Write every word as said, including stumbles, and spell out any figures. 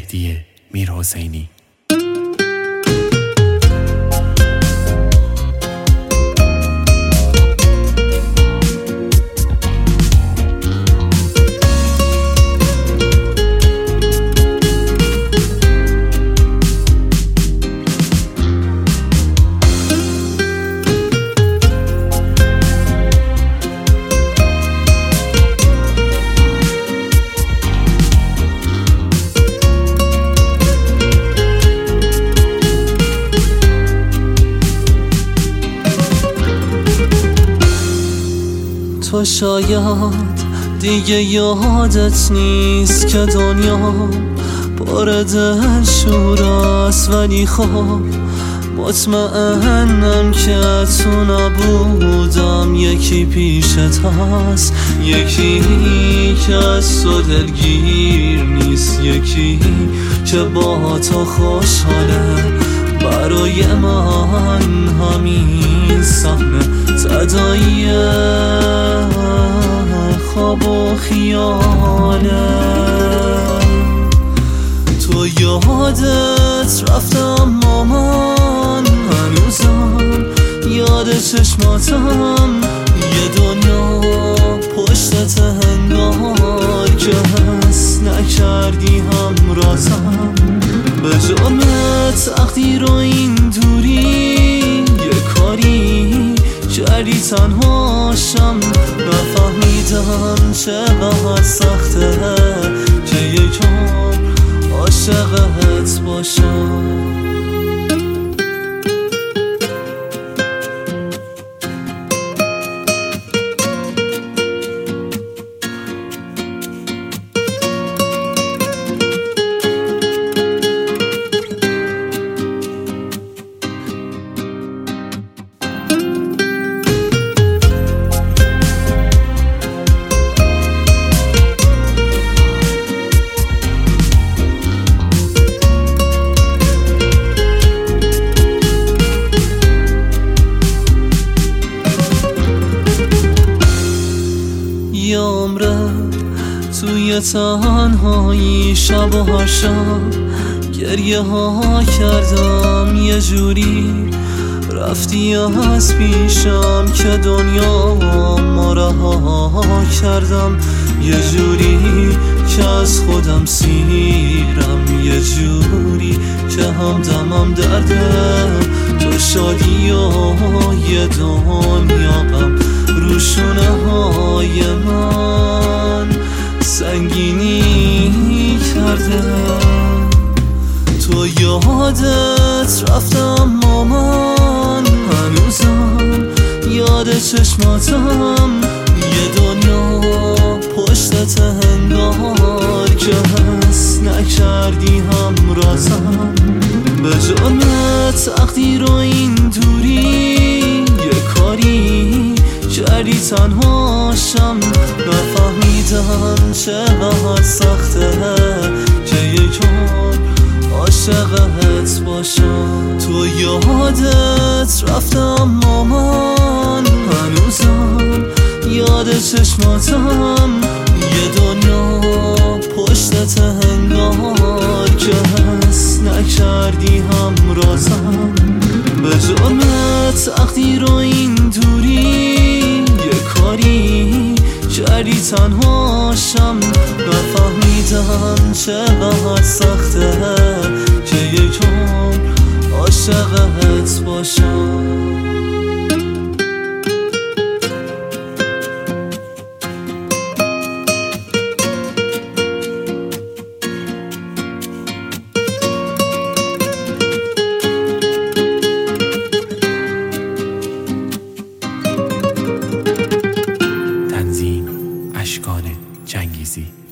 مهدی میرحسینی. تو شاید دیگه یادت نیست که دنیا پر دلشور است، ولی خب مطمئنم که تو نبودم یکی پیشت هست، یکی که از تو دلگیر نیست، یکی که با تو خوشحاله. برای من همین صحنه تداعی خواب و خیاله. تو یادت رفتم اما من هنوزم یاد چشماتم، یه دنیا پشتت انگار که حس نکردی همرازم. به جرم تقدیر و این دوری یه کاری کردی تنهاشم، نفهمیدم چقدر سخته که یکم عاشقت باشم. یه عمره توی تنهایی شب و هر شب گریه ها کردم، یه جوری رفتی از پیشم که دنیا ما رها کردم، یه جوری که از خودم سیرم، یه جوری که همدمم درده. تو شادی و یه دنیا غم روشونه های من سنگینی کرده. تو یادت رفتم اما من هنوزم یاد چشماتم، یه دنیا پشتت انگار که حس نکردی همرازم. به جرم تقدیر و این دوری یه کاری کردی تنهاشم، نفهمیدم چقدر سخته که یکم عاشقت باشم. تو یادت رفتم اما من هنوزم یاد چشماتم، یه دنیا پشتت انگار که حس نکردی همرازم. به جرم تقدیر و این دوری یه کاری کردی تنهاشم، نفهمیدم چقدر سخته که یکم عاشقت باشم. تنظیم اشکان جنگیزی.